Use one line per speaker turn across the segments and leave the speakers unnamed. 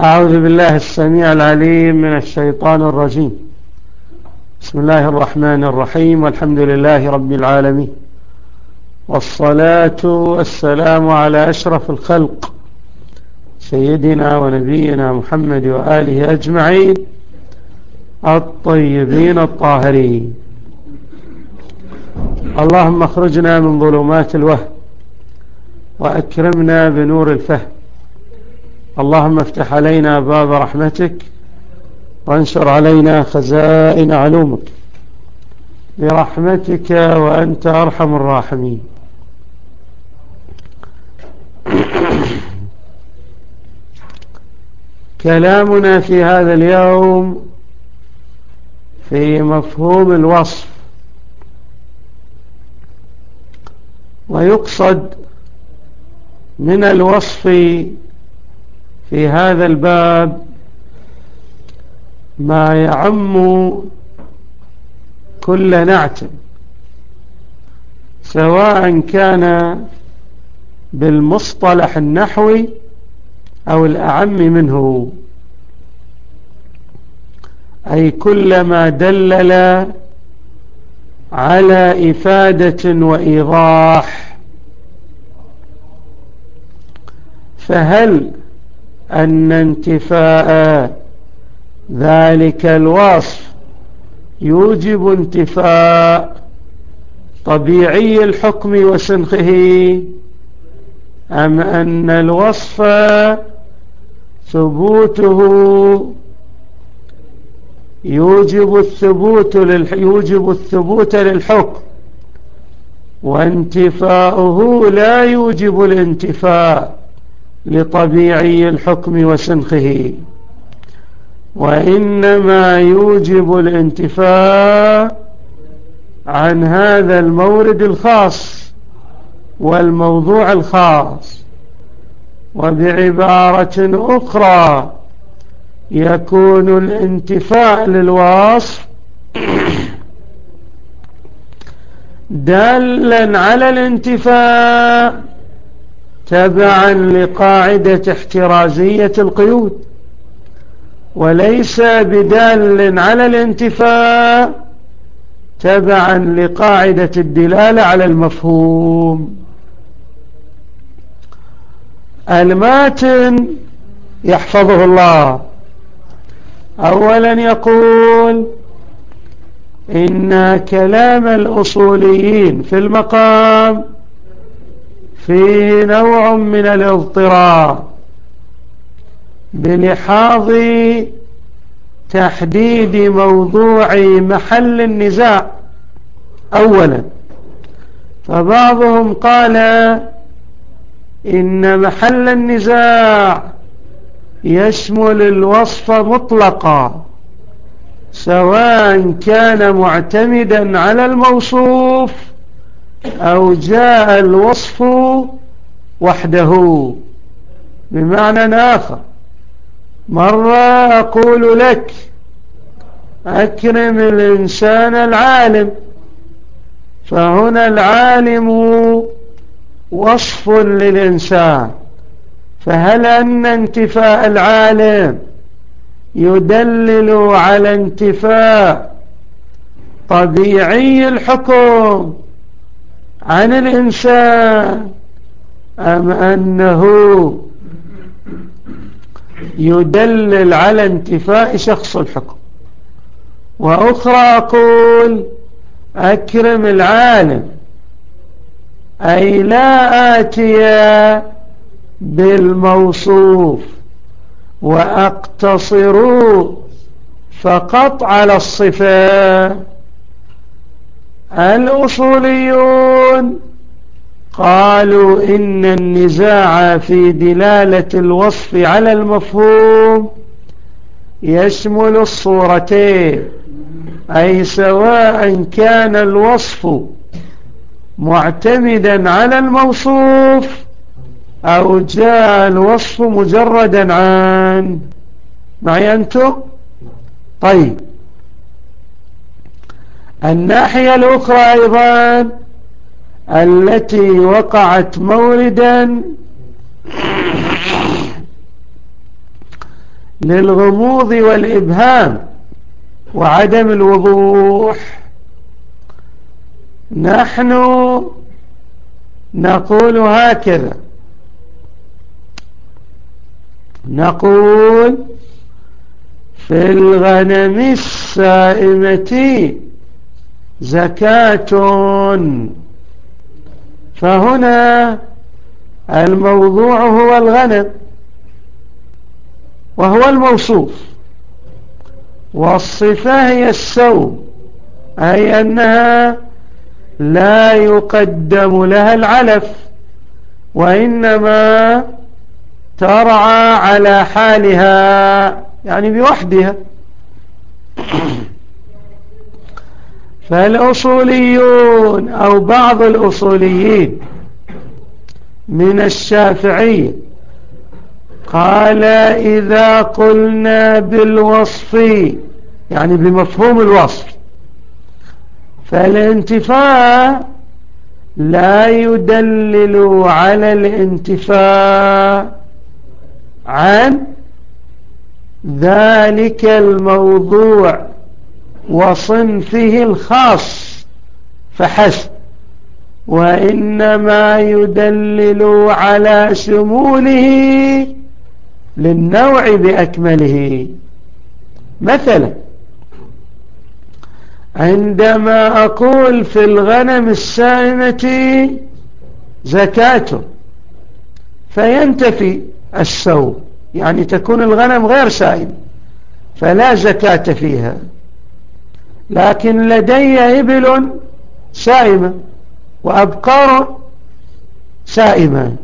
أعوذ بالله السميع العليم من الشيطان الرجيم. بسم الله الرحمن الرحيم، والحمد لله رب العالمين، والصلاة والسلام على أشرف الخلق سيدنا ونبينا محمد وآله أجمعين الطيبين الطاهرين. اللهم اخرجنا من ظلمات الوهم وأكرمنا بنور الفهم. اللهم افتح علينا باب رحمتك وانشر علينا خزائن علومك برحمتك وأنت أرحم الراحمين. كلامنا في هذا اليوم في مفهوم الوصف، ويقصد من الوصف في هذا الباب ما يعم كل نعت، سواء كان بالمصطلح النحوي أو الأعم منه، أي كلما دلل على إفادة وإيضاح. فهل أن انتفاء ذلك الوصف يوجب انتفاء طبيعي الحكم وسنخه، أم أن الوصف ثبوته يوجب الثبوت للحكم، وانتفاؤه لا يوجب الانتفاء لطبيعي الحكم وسنخه، وإنما يوجب الانتفاء عن هذا المورد الخاص والموضوع الخاص. وبعبارة أخرى، يكون الانتفاء للوصف دالا على الانتفاء تبعا لقاعدة احترازية القيود، وليس بدال على الانتفاء تبعا لقاعدة الدلالة على المفهوم. الماتن يحفظه الله أولا يقول إن كلام الأصوليين في المقام في نوع من الاضطراب بلحاظ تحديد موضوع محل النزاع أولا. فبعضهم قال إن محل النزاع يشمل الوصف مطلقا، سواء كان معتمدا على الموصوف أو جاء الوصف وحده. بمعنى آخر، مرة أقول لك أكرم الإنسان العالم، فهنا العالم وصف للإنسان، فهل أن انتفاء العالم يدلل على انتفاء طبيعي الحكم عن الإنسان، أم أنه يدلل على انتفاء شخص الحكم؟ وأخرى أقول أكرم العالم، أي لا آتي بالموصوف وأقتصر فقط على الصفة. الأصوليون قالوا إن النزاع في دلالة الوصف على المفهوم يشمل الصورتين، أي سواء كان الوصف معتمدا على الموصوف أو جاء الوصف مجردا عن. معي أنتم؟ طيب، الناحية الأخرى أيضا التي وقعت موردا للغموض والإبهام وعدم الوضوح. نحن نقول هكذا، نقول في الغنم السائمة زكاة، فهنا الموضوع هو الغنم وهو الموصوف، والصفة هي السوم، أي أنها لا يقدم لها العلف، وإنما ترعى على حالها يعني بوحدها. فالأصوليون أو بعض الأصوليين من الشافعية قال إذا قلنا بالوصف يعني بمفهوم الوصف، فالانتفاء لا يدلل على الانتفاء عن ذلك الموضوع وصنفه الخاص فحسب، وإنما يدلل على شموله للنوع بأكمله. مثلا عندما أقول في الغنم السائمة زكاة، فينتفي السوم، يعني تكون الغنم غير سائمة فلا زكاة فيها، لكن لدي إبل سائمة وأبقار سائمة،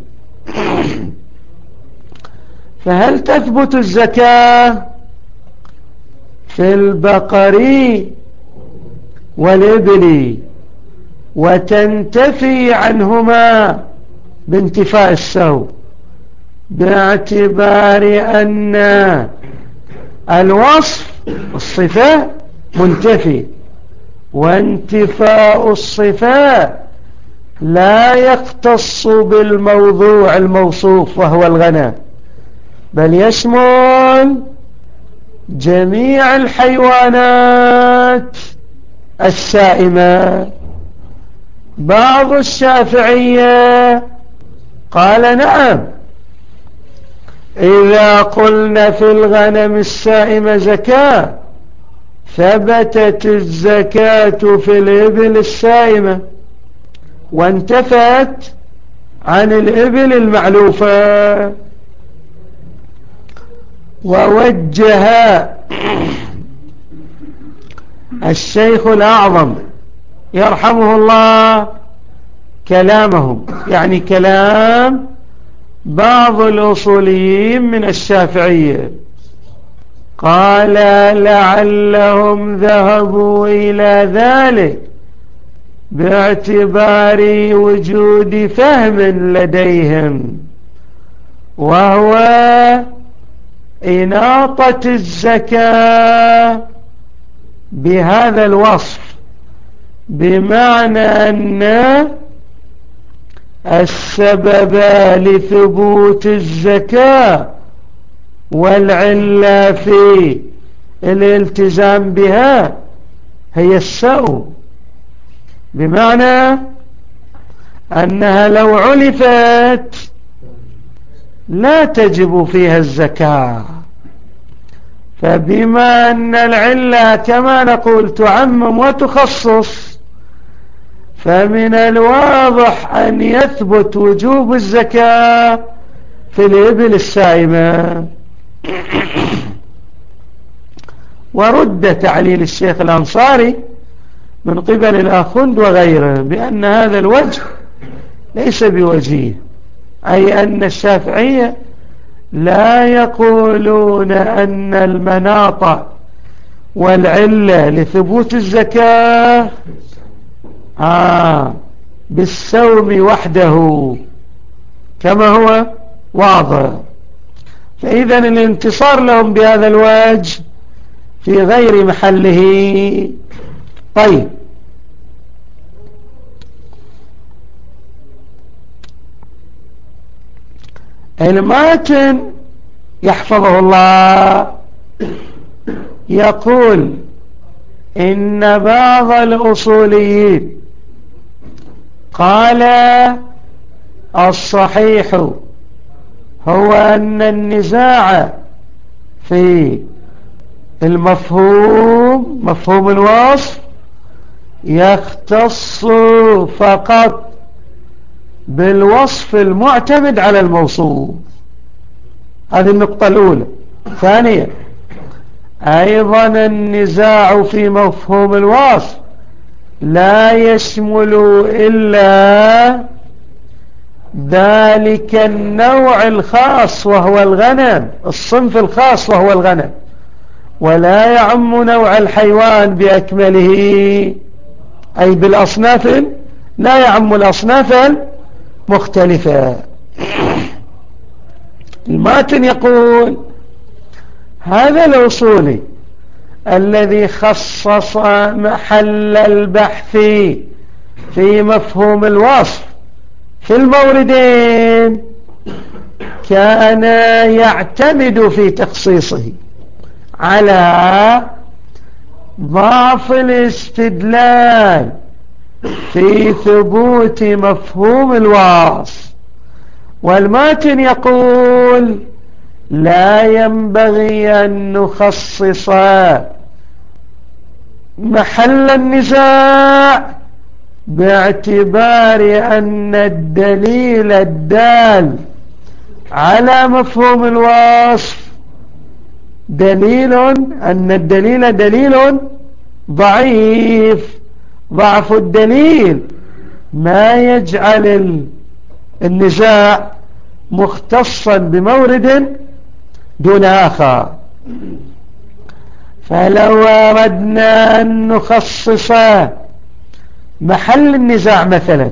فهل تثبت الزكاة في البقر والإبل وتنتفي عنهما بانتفاء السوم، باعتبار أن الوصف الصفة منتفي، وانتفاء الصفة لا يختص بالموضوع الموصوف وهو الغنم، بل يشمل جميع الحيوانات السائمة. بعض الشافعية قال نعم، إذا قلنا في الغنم السائمة زكاة ثبتت الزكاة في الإبل السائمة وانتفت عن الإبل المعلوفة. ووجه الشيخ الأعظم يرحمه الله كلامهم، يعني كلام بعض الأصوليين من الشافعية، قال لعلهم ذهبوا إلى ذلك باعتبار وجود فهم لديهم، وهو إناطة الزكاة بهذا الوصف، بمعنى أن السبب لثبوت الزكاة والعلة في الالتزام بها هي السوم، بمعنى أنها لو علفت لا تجب فيها الزكاة، فبما أن العلة كما نقول تعمم وتخصص، فمن الواضح أن يثبت وجوب الزكاة في الإبل السائمة. ورد تعليل الشيخ الأنصاري من قبل الآخوند وغيره بأن هذا الوجه ليس بوجيه، أي أن الشافعية لا يقولون أن المناط والعلة لثبوت الزكاة بالسوم وحده كما هو واضح، فإذا الانتصار لهم بهذا الوجه في غير محله. طيب، الماتن يحفظه الله يقول إن بعض الأصوليين قال الصحيح هو أن النزاع في المفهوم، مفهوم الوصف، يختص فقط بالوصف المعتمد على الموصوف. هذه النقطة الأولى. ثانيا، أيضا النزاع في مفهوم الوصف لا يشمل إلا ذلك النوع الخاص وهو الغنم، الصنف الخاص وهو الغنم، ولا يعم نوع الحيوان بأكمله، أي بالأصناف، لا يعم الأصناف المختلفة. الماتن يقول هذا الأصولي الذي خصص محل البحث في مفهوم الوصف في الموردين كان يعتمد في تخصيصه على ضعف الاستدلال في ثبوت مفهوم الوصف. والماتن يقول لا ينبغي أن نخصص محل النزاع باعتبار أن الدليل الدال على مفهوم الوصف دليل ضعيف. ضعف الدليل ما يجعل النزاع مختصا بمورد دون آخر. فلو أردنا أن نخصص محل النزاع مثلا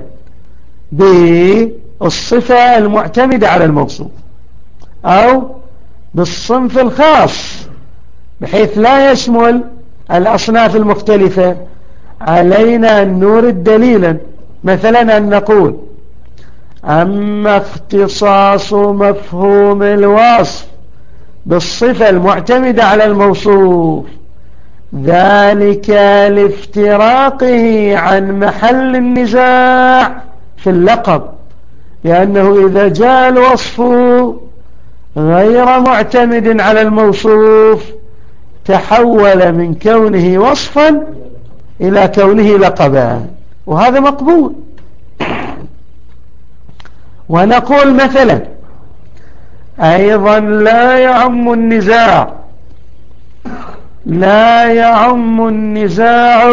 بالصفة المعتمدة على الموصوف أو بالصنف الخاص بحيث لا يشمل الأصناف المختلفة، علينا أن نورد دليلا، مثلا أن نقول أما اختصاص مفهوم الوصف بالصفة المعتمدة على الموصوف ذلك لافتراقه عن محل النزاع في اللقب، لأنه إذا جاء الوصف غير معتمد على الموصوف تحول من كونه وصفا إلى كونه لقبا، وهذا مقبول. ونقول مثلا أيضا لا يعم النزاع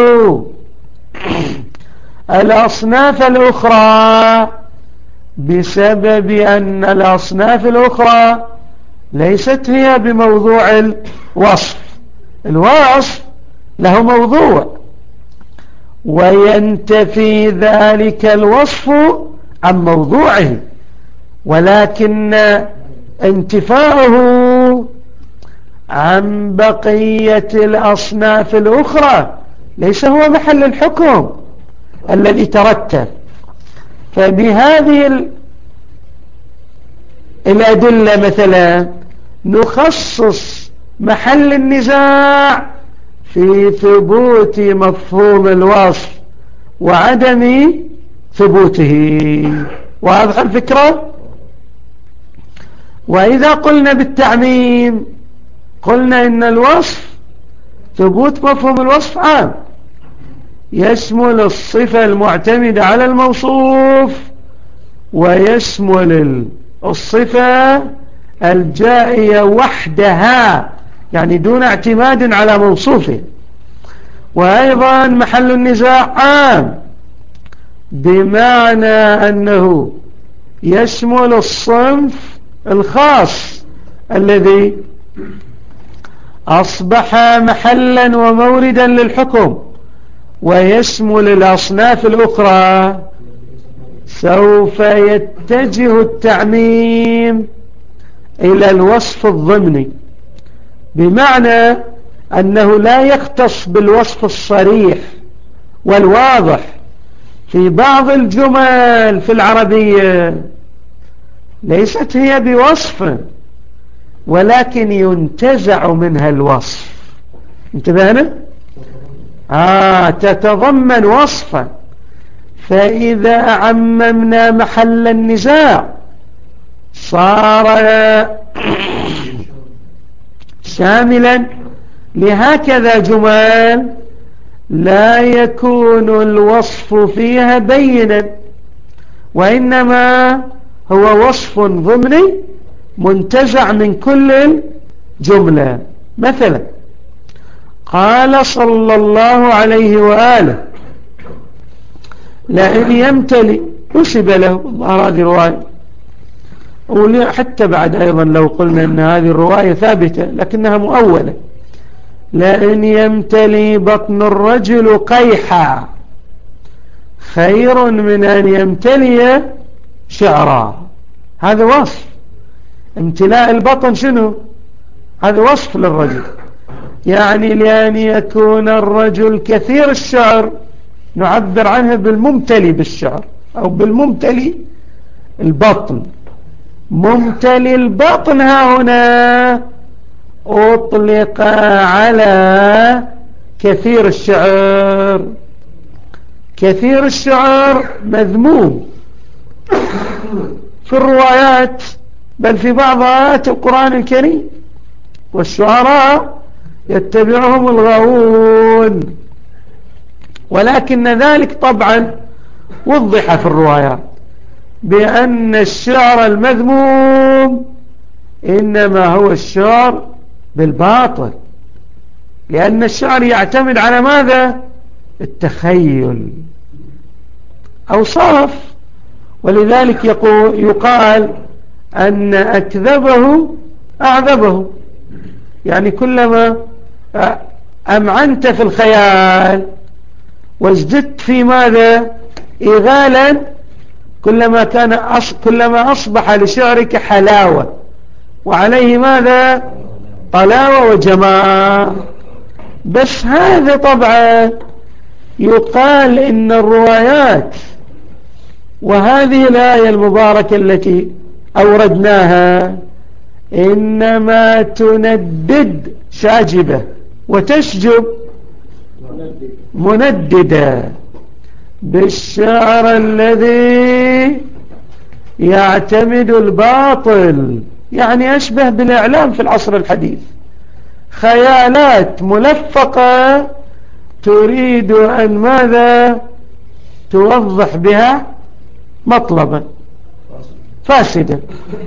الأصناف الأخرى بسبب أن الأصناف الأخرى ليست هي بموضوع الوصف. الوصف له موضوع وينتفي ذلك الوصف عن موضوعه، ولكن انتفاعه عن بقية الأصناف الأخرى ليس هو محل الحكم الذي ترتب. فبهذه الأدلة مثلا نخصص محل النزاع في ثبوت مفهوم الوصف وعدم ثبوته. واضح الفكرة؟ وإذا قلنا بالتعميم قلنا إن الوصف، ثبوت مفهوم الوصف عام، يشمل الصفة المعتمدة على الموصوف ويشمل الصفة الجائية وحدها، يعني دون اعتماد على موصوفه. وأيضا محل النزاع عام بمعنى أنه يشمل الصنف الخاص الذي أصبح محلا وموردا للحكم، ويشمل الأصناف الأخرى. سوف يتجه التعميم إلى الوصف الضمني، بمعنى أنه لا يختص بالوصف الصريح والواضح في بعض الجمل في العربية ليست هي بوصف، ولكن ينتزع منها الوصف. انتبهنا؟ تتضمن وصفا، فإذا عممنا محل النزاع صار شاملا لهكذا جمال لا يكون الوصف فيها بينا، وإنما هو وصف ضمني منتزع من كل الجملة. مثلا قال صلى الله عليه وآله لئن يمتلي، نسب له هذه رواية، وحتى بعد أيضا لو قلنا أن هذه الرواية ثابتة لكنها مؤولة، لئن يمتلي بطن الرجل قيحا خير من أن يمتلي شعرا. هذا وصف امتلاء البطن، شنو هذا؟ وصف للرجل، يعني لأن يكون الرجل كثير الشعر نعبر عنه بالممتلي بالشعر أو بالممتلي البطن. ممتلي البطن ها هنا أطلق على كثير الشعر. كثير الشعر مذموم في الروايات بل في بعض آيات القرآن الكريم، والشعراء يتبعهم الغاوون، ولكن ذلك طبعا وضح في الروايات بأن الشعر المذموم إنما هو الشعر بالباطل، لأن الشعر يعتمد على ماذا؟ التخيل، أوصاف. ولذلك يقال أن أكذبه أعذبه، يعني كلما أمعنت في الخيال وازددت في ماذا؟ إغالا، كلما أصبح لشعرك حلاوة وعليه ماذا؟ طلاوة وجمال. بس هذا طبعا يقال إن الروايات وهذه الآية المباركة التي أوردناها إنما تندد شاجبة وتشجب منددة بالشعر الذي يعتمد الباطل، يعني أشبه بالإعلام في العصر الحديث، خيالات ملفقة تريد أن ماذا؟ توضح بها مطلبا فاسدا.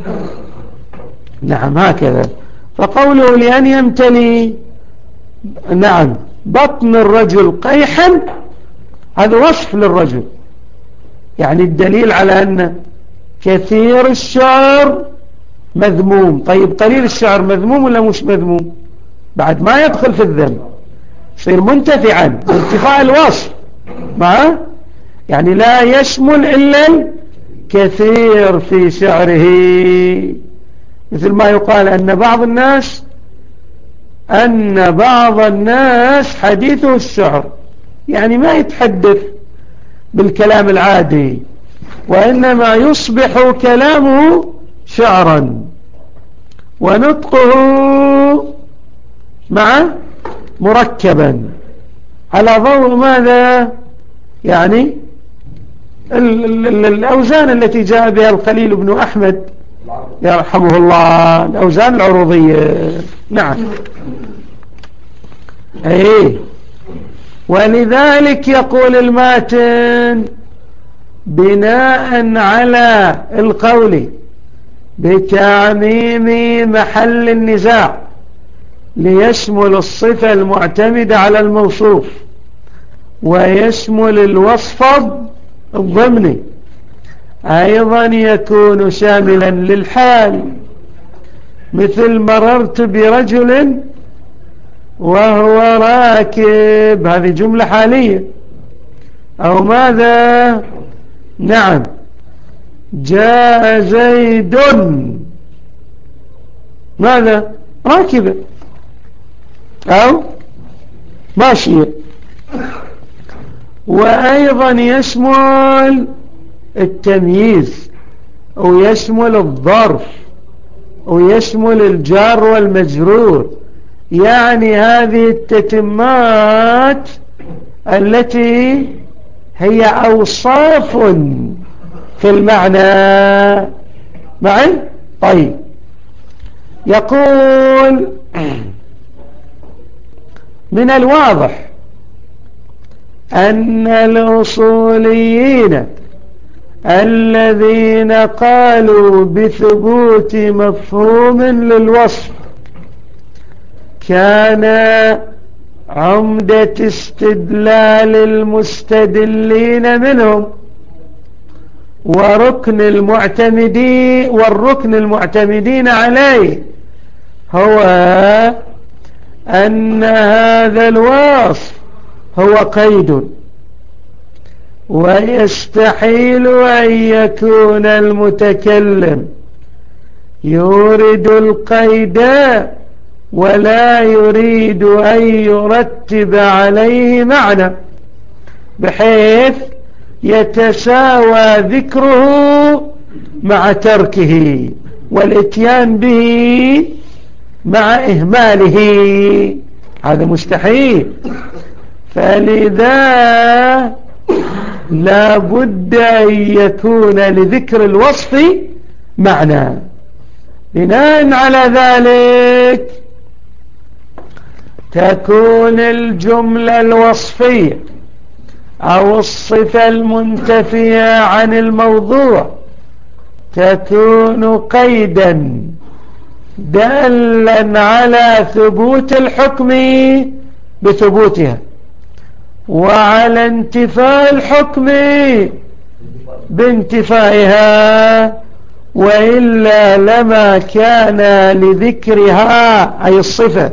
نعم هكذا. فقوله لأن يمتلي نعم بطن الرجل قيحا، هذا وصف للرجل، يعني الدليل على أن كثير الشعر مذموم. طيب قليل الشعر مذموم ولا مش مذموم؟ بعد ما يدخل في الذم، يصير منتفعا انتفاع الوصف معه، يعني لا يشمل إلا الكثير في شعره. مثل ما يقال أن بعض الناس حديثه الشعر، يعني ما يتحدث بالكلام العادي، وإنما يصبح كلامه شعرا ونطقه مركبا على ضوء ماذا؟ يعني الأوزان التي جاء بها الخليل بن أحمد يرحمه الله، الأوزان العروضية. نعم ولذلك يقول الماتن بناء على القول بتعميم محل النزاع ليشمل الصفة المعتمدة على الموصوف ويشمل الوصف الضمني، أيضا يكون شاملا للحال، مثل مررت برجل وهو راكب، هذه جملة حالية. أو ماذا؟ نعم جاء زيد ماذا؟ راكبا أو ماشيا. وأيضا يشمل التمييز أو يشمل الظرف، ويشمل الجار والمجرور، يعني هذه التتمات التي هي أوصاف في المعنى معي. طيب، يقول من الواضح أن الأصوليين الذين قالوا بثبوت مفهوم للوصف كان عمدة استدلال المستدلين منهم والركن المعتمدين عليه هو أن هذا الوصف هو قيد، ويستحيل أن يكون المتكلم يورد القيد ولا يريد أن يرتب عليه معنى بحيث يتساوى ذكره مع تركه والاتيان به مع إهماله. هذا مستحيل، فلذا لا بد أن يكون لذكر الوصف معنى. بناء على ذلك تكون الجملة الوصفية أو الصفة المنتفية عن الموضوع تكون قيدا دالا على ثبوت الحكم بثبوتها وعلى انتفاء الحكم بانتفائها، وإلا لما كان لذكرها أي الصفة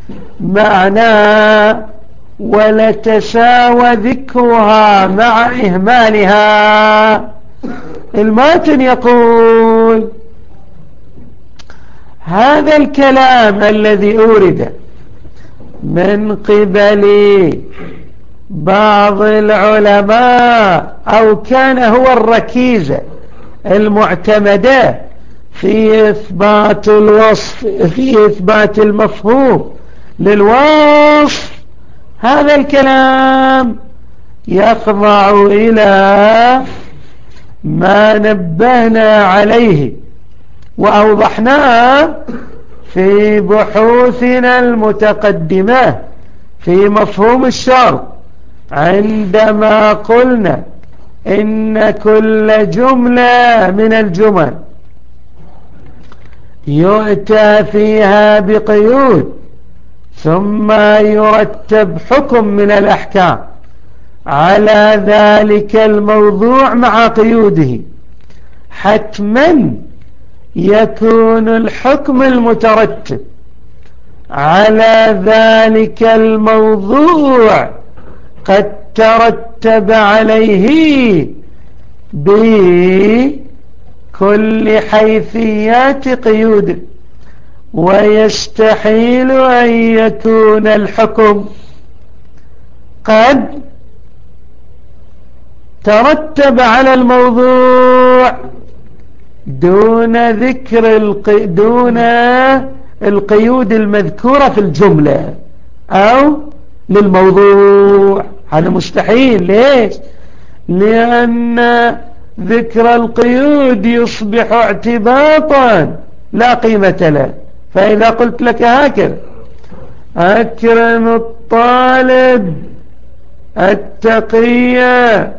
معنى ولتساوى ذكرها مع إهمالها. الماتن يقول هذا الكلام الذي أورد من قبل بعض العلماء أو كان هو الركيزة المعتمدة في إثبات الوصف، في إثبات المفهوم للوصف، هذا الكلام يخضع إلى ما نبهنا عليه وأوضحناه في بحوثنا المتقدمة في مفهوم الشرط، عندما قلنا إن كل جملة من الجمل يؤتى فيها بقيود ثم يرتب حكم من الأحكام على ذلك الموضوع مع قيوده، حتما يكون الحكم المترتب على ذلك الموضوع قد ترتب عليه بكل حيثيات قيوده، ويستحيل أن يكون الحكم قد ترتب على الموضوع دون ذكر دون القيود المذكورة في الجملة أو للموضوع. هذا مستحيل. ليش؟ لأن ذكر القيود يصبح اعتباطا لا قيمة له. فإذا قلت لك هكذا: أكرم الطالب التقي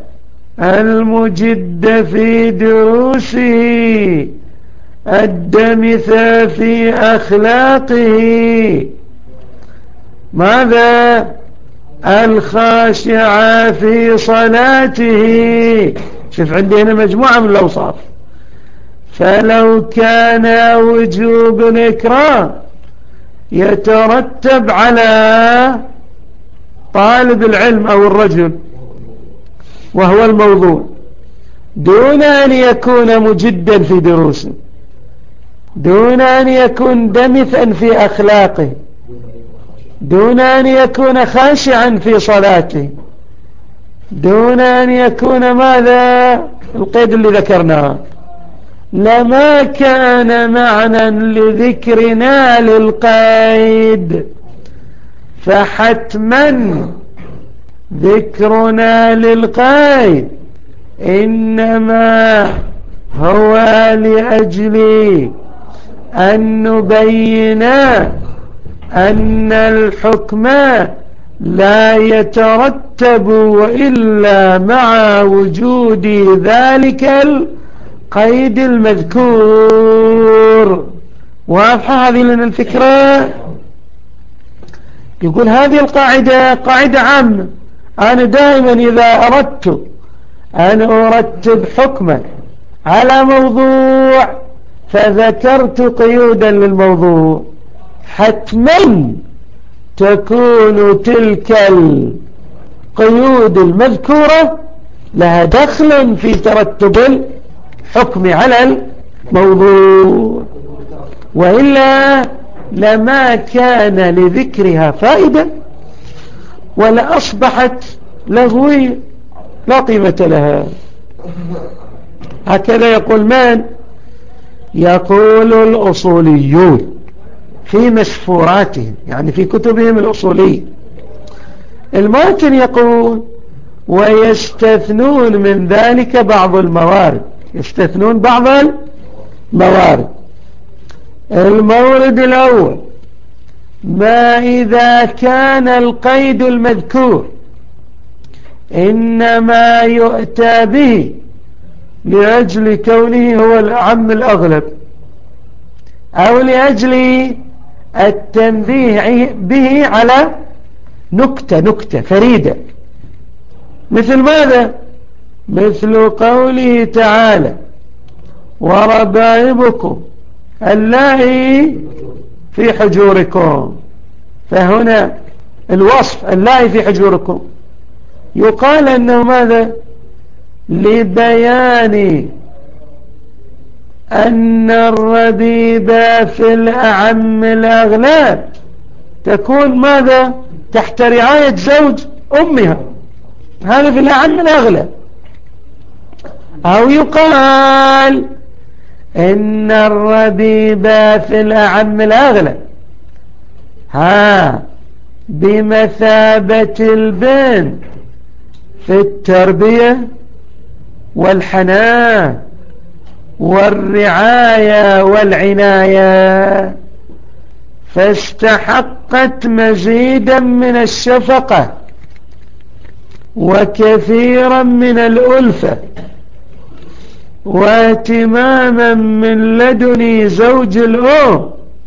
المجد في دروسه الدمث في أخلاقه، ماذا؟ الخاشع في صلاته. شوف عندي هنا مجموعة من الأوصاف. فلو كان وجوب الإكرام يترتب على طالب العلم أو الرجل وهو الموضوع، دون أن يكون مجدا في دروسه، دون أن يكون دمثا في أخلاقه، دون أن يكون خاشعا في صلاته، دون أن يكون ماذا؟ القيد اللي ذكرناه. لما كان معنى لذكرنا للقيد، فحتما ذكرنا للقيد إنما هو لأجل أن نبين أن الحكم لا يترتب إلا مع وجود ذلك القيد المذكور. واضحة هذه لنا الفكرة؟ يقول هذه القاعدة قاعدة عامة. أنا دائما إذا أردت أن أرتب حكما على موضوع فذكرت قيودا للموضوع، حتما تكون تلك القيود المذكورة لها دخل في ترتب الحكم على الموضوع، وإلا لما كان لذكرها فائدة ولا أصبحت لغوية لا قيمة لها. هكذا يقول من؟ يقول الأصوليون في مسفوراتهم، يعني في كتبهم الأصولية. الماتن يقول ويستثنون من ذلك بعض الموارد، يستثنون بعض الموارد. المورد الأول ما إذا كان القيد المذكور إنما يؤتى به لأجل كونه هو الأعم الأغلب، أو لأجل التنبيه به على نكتة فريدة. مثل ماذا؟ مثل قوله تعالى وربائبكم اللائي في حجوركم، فهنا الوصف اللائي في حجوركم يقال أنه ماذا؟ لبيان أن الربيبة في الأعم الأغلب تكون ماذا؟ تحت رعاية زوج أمها، هذا في الأعم الأغلب. أو يقال إن الربيبة في الأعم الأغلب بمثابة البنت في التربية والحنان والرعاية والعناية، فاستحقت مزيدا من الشفقة وكثيرا من الألفة واهتماما من لدن زوج الأم.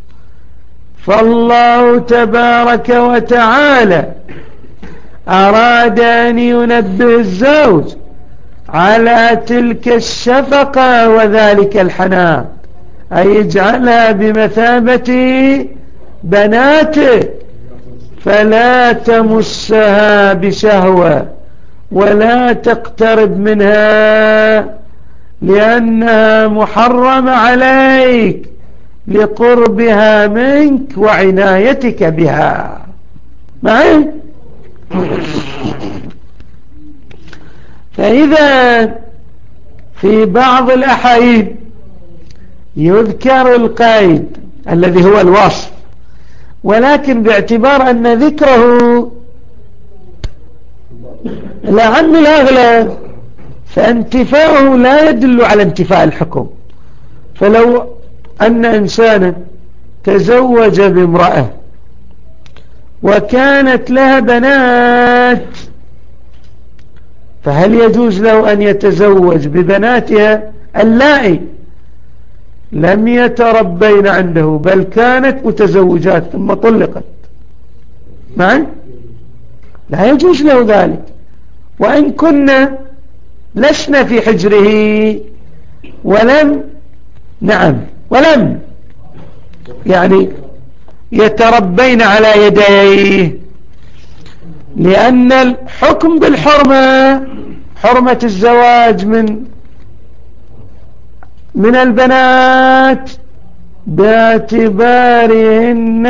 فالله تبارك وتعالى أراد أن ينبه الزوج على تلك الشفقة وذلك الحنان، أي يجعلها بمثابة بناته، فلا تمسها بشهوة ولا تقترب منها لأنها محرمة عليك لقربها منك وعنايتك بها. معي؟ فإذا في بعض الأحايين يذكر القيد الذي هو الوصف، ولكن باعتبار أن ذكره الأعم الأغلب فانتفاؤه لا يدل على انتفاء الحكم. فلو أن إنسانا تزوج بامرأة وكانت لها بنات، فهل يجوز له أن يتزوج ببناتها اللائي لم يتربين عنده بل كانت متزوجات ثم طلقت؟ معي؟ لا يجوز له ذلك، وإن كنا لسنا في حجره ولم يعني يتربين على يديه، لأن الحكم بالحرمة حرمة الزواج من البنات باعتبارهن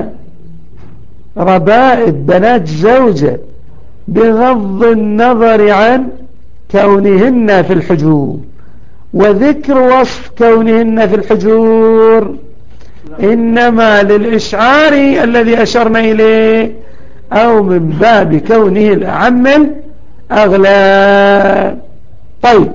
ربائب بنات زوجة بغض النظر عن كونهن في الحجوب، وذكر وصف كونهن في الحجور إنما للإشعار الذي أشرنا إليه أو من باب كونه الأعم الأغلب. طيب،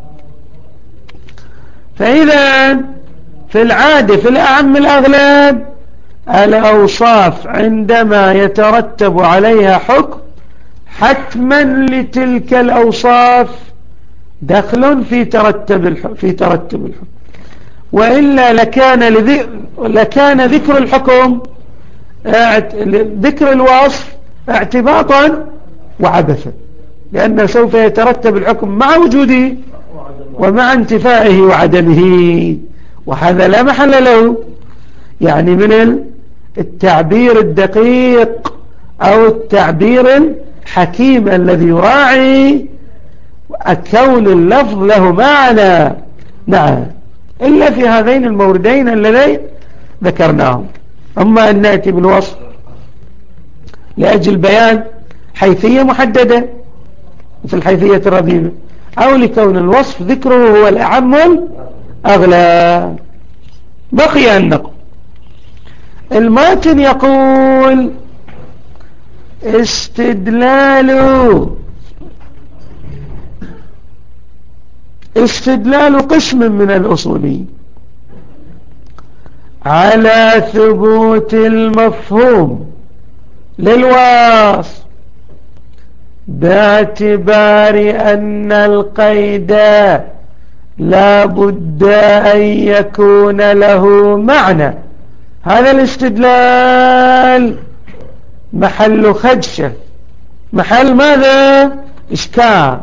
فإذا في العادة في الأعم الأغلب الأوصاف عندما يترتب عليها حكم حتما لتلك الأوصاف دخل في ترتب الحكم، وإلا لكان ذكر الحكم ذكر الوصف اعتباطا وعبثا، لأنه سوف يترتب الحكم مع وجوده ومع انتفائه وعدمه، وهذا لا محل له. يعني من التعبير الدقيق أو التعبير الحكيم الذي يراعي كون اللفظ له معنى، نعم، إلا في هذين الموردين اللذين ذكرناهم. أما أن نأتي بالوصف لأجل بيان حيثية محددة في الحيثية الرذيبة، أو لكون الوصف ذكره هو الأعم الأغلى. بقي أن نقول الماتن يقول استدلال قسم من الأصوليين على ثبوت المفهوم للوصف باعتبار أن القيد لا بد أن يكون له معنى. هذا الاستدلال محل خدشة، محل ماذا؟ إشكال.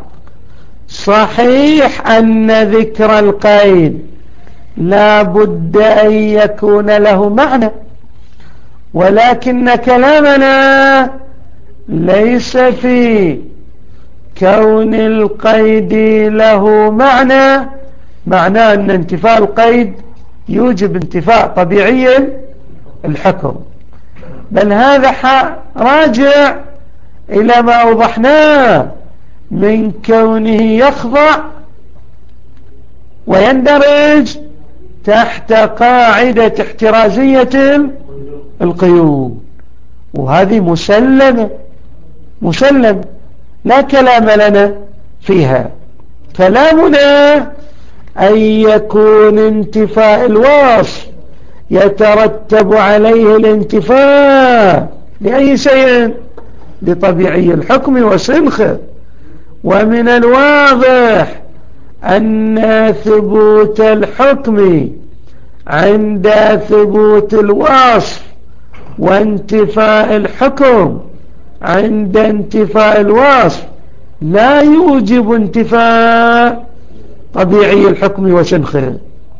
صحيح أن ذكر القيد لا بد أن يكون له معنى، ولكن كلامنا ليس في كون القيد له معنى معناه أن انتفاء القيد يوجب انتفاء طبيعي الحكم، بل هذا راجع إلى ما أوضحناه من كونه يخضع ويندرج تحت قاعدة احترازية القيود، وهذه مسلم لا كلام لنا فيها. كلامنا أن يكون انتفاء الوصف يترتب عليه الانتفاء لأي شيء لطبيعي الحكم وسنخه، ومن الواضح أن ثبوت الحكم عند ثبوت الوصف وانتفاء الحكم عند انتفاء الوصف لا يوجب انتفاء طبيعي الحكم وشنخه.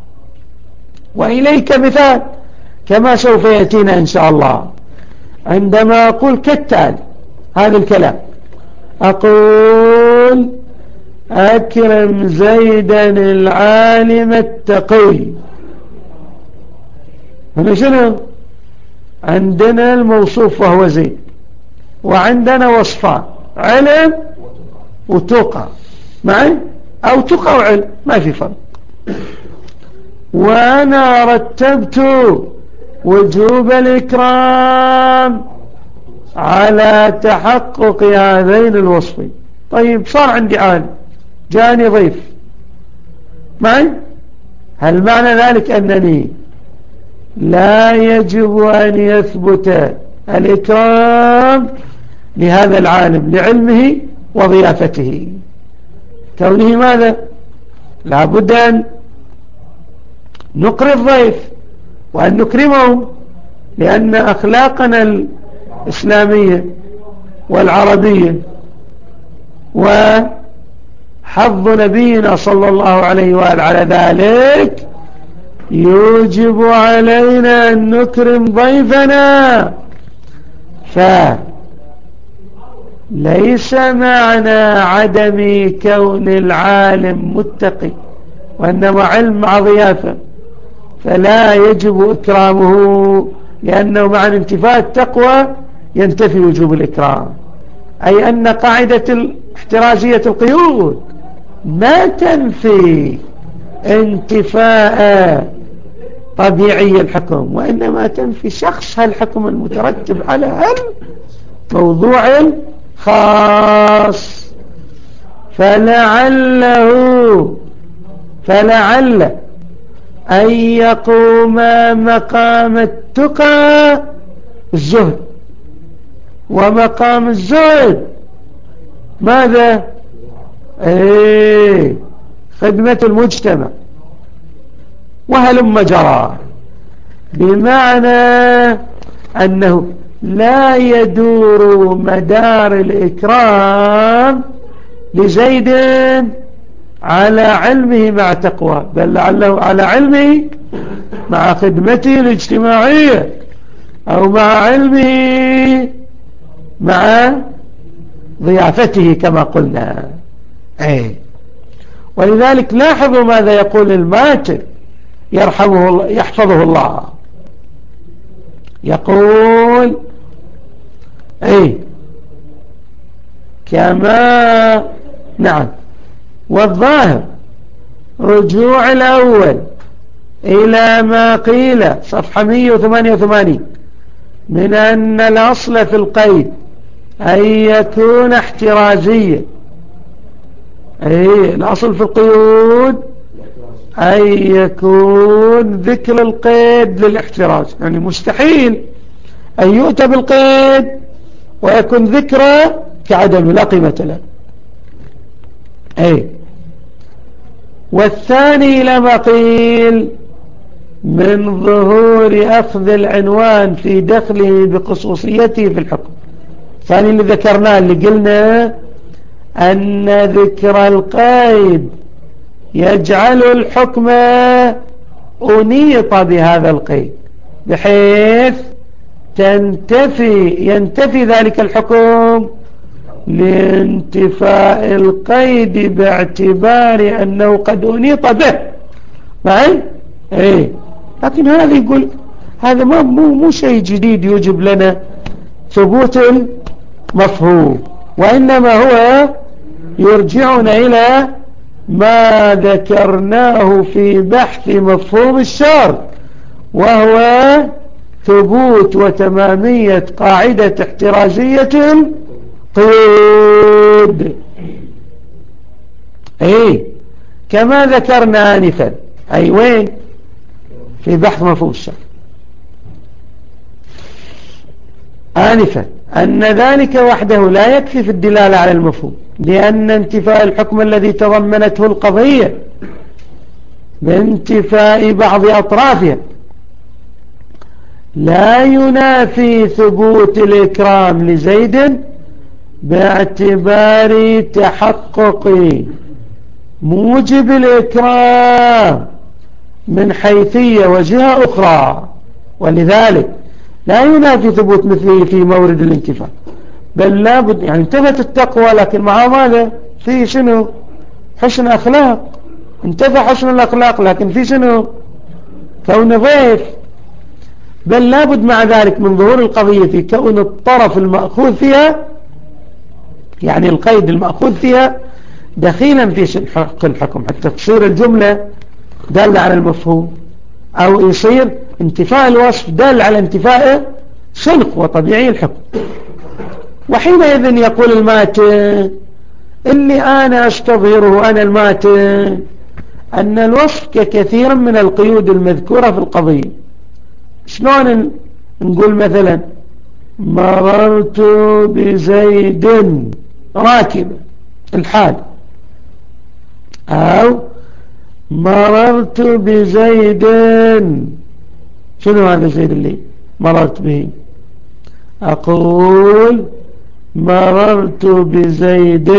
وإليك مثال كما سوف يأتينا إن شاء الله عندما أقول كالتالي هذا الكلام، أقول أكرم زيدا العالم التقي. هنا شنو؟ عندنا الموصوف وهو زيد، وعندنا وصفان علم وتقى معي، أو تقى وعلم ما في فرق. وأنا رتبت وجوب الإكرام على تحقق هذين الوصفين. طيب، صار عندي عالم جاني ضيف معي، هل معنى ذلك أنني لا يجب أن يثبت الإكرام لهذا العالم لعلمه وضيافته؟ كونه ماذا؟ لا بد أن نقر الضيف وأن نكرمهم، لأن أخلاقنا الإسلامية والعربية وحظ نبينا صلى الله عليه وآله على ذلك يوجب علينا أن نكرم ضيفنا. فليس معنى عدم كون العالم متقي وإنما علم مع ضيافة فلا يجب إكرامه، لأنه مع انتفاء التقوى ينتفي وجوب الإكرام. أي أن قاعدة احترازية القيود ما تنفي انتفاء طبيعي الحكم، وإنما تنفي شخص الحكم المترتب على الموضوع الخاص. فلعل أن يقوم مقام التقى الزهد، ومقام الزهد ماذا؟ خدمة المجتمع، وهلم جرى، بمعنى أنه لا يدور مدار الإكرام لزيد على علمه مع تقوى، بل لعله على علمه مع خدمته الاجتماعية، أو مع علمه مع ضيافته كما قلنا. ولذلك لاحظوا ماذا يقول الماتر يحفظه الله. يقول كما نعم، والظاهر رجوع الأول إلى ما قيل صفحة 188 من أن الأصل في القيد أن يكون احترازيا. الأصل في القيود أن يكون ذكر القيد للاحتراز، يعني مستحيل أن يؤتى بالقيد ويكون ذكره كعدم لا قيمة له. والثاني لما قيل من ظهور أخذ العنوان في دخله بخصوصيته في الحكم. الثاني اللي ذكرناه، اللي قلنا أن ذكر القيد يجعل الحكم أنيط بهذا القيد، بحيث ينتفي ذلك الحكم لانتفاء القيد باعتبار أنه قد أنيط به. معي؟ لكن هذا يقول هذا مو شيء جديد يوجب لنا ثبوت المفهوم، وإنما هو يرجعنا إلى ما ذكرناه في بحث مفهوم الشرط، وهو ثبوت وتمامية قاعدة احترازية القيود. كما ذكرنا آنفا. وين؟ في بحث مفهوم الشرط آنفا، أن ذلك وحده لا يكفي في الدلالة على المفهوم، لأن انتفاء الحكم الذي تضمنته القضية بانتفاء بعض أطرافها لا ينافي ثبوت الإكرام لزيد باعتبار تحقق موجب الإكرام من حيثية وجهة أخرى، ولذلك لا ينافي ثبوت مثله في مورد الانتفاء، بل لابد يعني انتفت التقوى، لكن مع ماذا؟ في شنو؟ حسن أخلاق. انتفى حسن الأخلاق، لكن في شنو؟ كون ضيف. بل لابد مع ذلك من ظهور القضية في كون الطرف المأخوذ فيها، يعني القيد المأخوذ فيها، دخيلا في حق الحكم، حتى تصير الجملة دالة على المفهوم، أو يصير انتفاء الوصف دال على انتفاء سلق وطبيعي الحكم. وحينئذ يقول الماتن اللي أنا أستظهره أنا الماتن أن الوصف ككثير من القيود المذكورة في القضية. شلون نقول مثلا مررت بزيد راكبا الحال، أو مررت بزيد، شنو هذا زيد اللي مررت به؟ أقول مررت بزيد.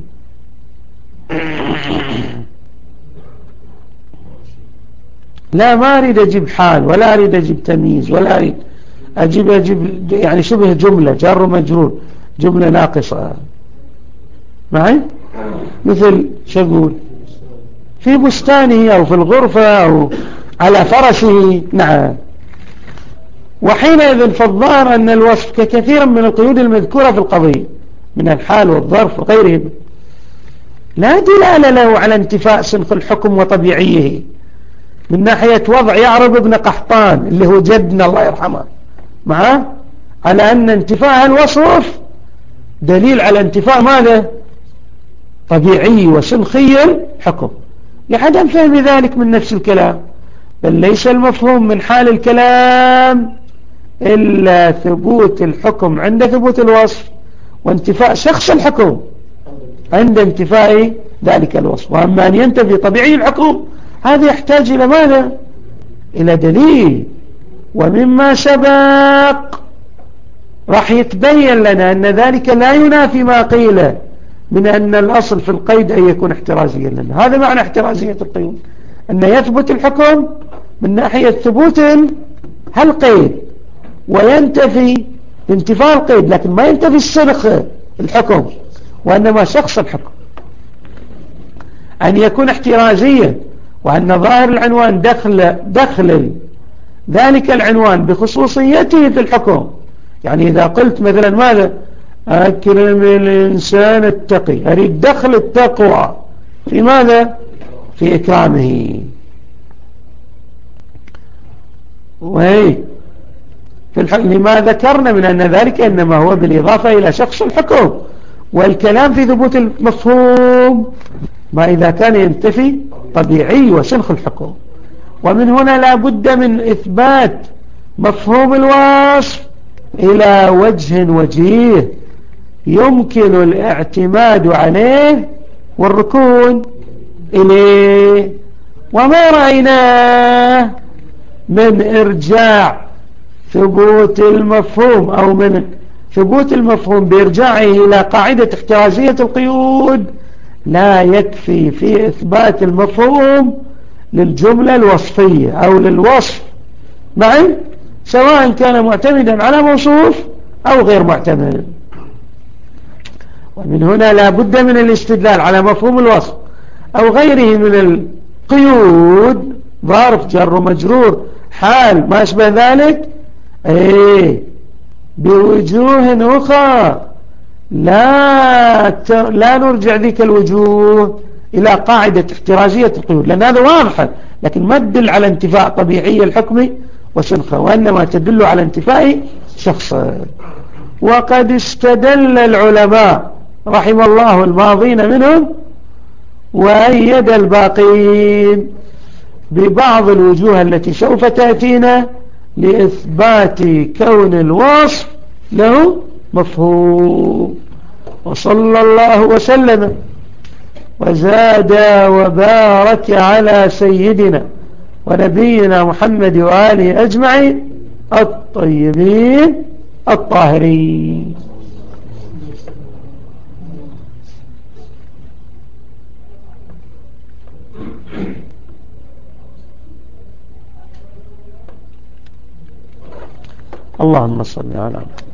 لا، ما أريد أجيب حال، ولا أريد أجيب تمييز، ولا أريد أجيب يعني شبه جملة جار ومجرور، جملة ناقصة. معي؟ مثل شقول في بستانه أو في الغرفة أو على فرشه. نعم. وحينئذ فالظاهر أن الوصف ككثير من القيود المذكورة في القضية من الحال والظرف وغيرهم لا دلالة له على انتفاء سنخ الحكم وطبيعيه من ناحية وضع يعرب ابن قحطان اللي هو جدنا الله يرحمه معه على أن انتفاء الوصف دليل على انتفاء ماذا طبيعي وسنخي الحكم لعدم فهم ذلك من نفس الكلام. بل ليس المفهوم من حال الكلام إلا ثبوت الحكم عند ثبوت الوصف وانتفاء شخص الحكم عند انتفاء ذلك الوصف. وأما أن ينتفي طبيعي الحكم هذا يحتاج إلى ماذا إلى دليل. ومما سبق راح يتبين لنا أن ذلك لا ينافي ما قيل من أن الأصل في القيد أن يكون احترازيا لنا. هذا معنى احترازية القيود أن يثبت الحكم من ناحية ثبوت القيد وينتفي انتفاء القيد لكن ما ينتفي السنخ الحكم وإنما شخص الحكم. أن يكون احترازيا وأن ظاهر العنوان دخل ذلك العنوان بخصوصيته في الحكم. يعني إذا قلت مثلا ماذا أكرم الإنسان التقي أريد دخل التقوى في ماذا في إكرامه وهي في الحكم لما ذكرنا من أن ذلك إنما هو بالإضافة إلى شخص الحكم والكلام في ثبوت المفهوم ما إذا كان ينتفي طبيعي وسنخ الحكم. ومن هنا لا بد من إثبات مفهوم الوصف إلى وجيه يمكن الاعتماد عليه والركون إليه. وما رأيناه من إرجاع ثبوت المفهوم أو من ثبوت المفهوم بإرجاعه إلى قاعدة احترازية القيود لا يكفي في إثبات المفهوم للجملة الوصفية أو للوصف معي سواء كان معتمدا على موصوف أو غير معتمد. ومن هنا لا بد من الاستدلال على مفهوم الوصف أو غيره من القيود ظرف جر ومجرور حال ما أشبه ذلك بوجوه أخرى لا نرجع ذيك الوجوه إلى قاعدة احترازية القيود لأن هذا واضح لكن ما تدل على انتفاء طبيعي الحكم وسنخه وإنما تدل على انتفاء شخصه. وقد استدل العلماء رحم الله الماضين منهم وأيد الباقين ببعض الوجوه التي سوف تأتينا لإثبات كون الوصف له مفهوم. وصلى الله وسلم وزاد وبارك على سيدنا ونبينا محمد وآله أجمعين الطيبين الطاهرين. اللهم صل على محمد.